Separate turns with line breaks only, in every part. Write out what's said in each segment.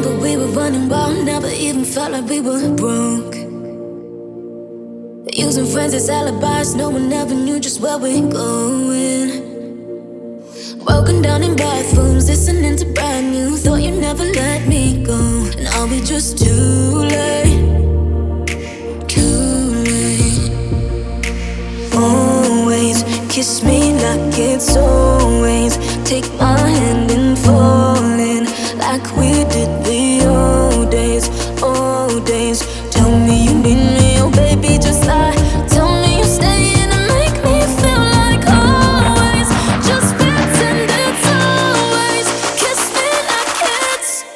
that we were running wild, never even felt like we were broke. Using friends as alibis, no one ever knew just where we're going. Broken down in bathrooms, listening to brand new. Thought you'd never let me go. Now we just too late. Too late. Always kiss me like it's always. Take my hand and fall in like we did the old days, old days. Tell me you need me, oh baby, just lie. Tell me you're staying and make me feel like always. Just pretend it's always. Kiss me like it's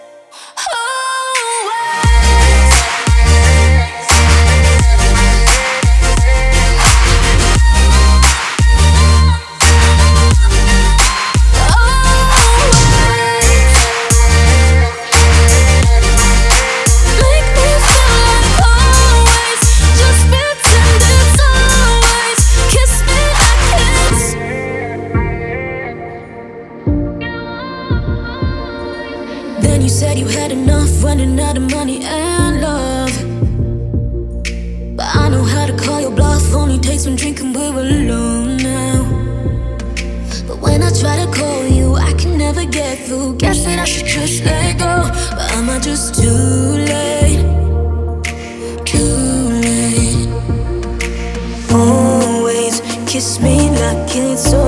Then you said you had enough, running out of money and love. But I know how to call your bluff, only takes one drink and we're alone now. But when I try to call you, I can never get through. Guess that I should just let go, but am I just too late? Too late. Always kiss me like it's